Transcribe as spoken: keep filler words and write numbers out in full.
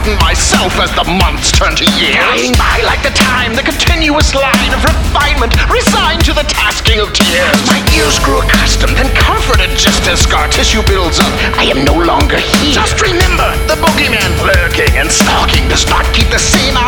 forgotten myself as the months turn to years. Flying by like the time, the continuous line of refinement, resigned to the tasking of tears. My ears grew accustomed and comforted just as scar tissue builds up. I am no longer here. Just remember, the boogeyman lurking and stalking does not keep the same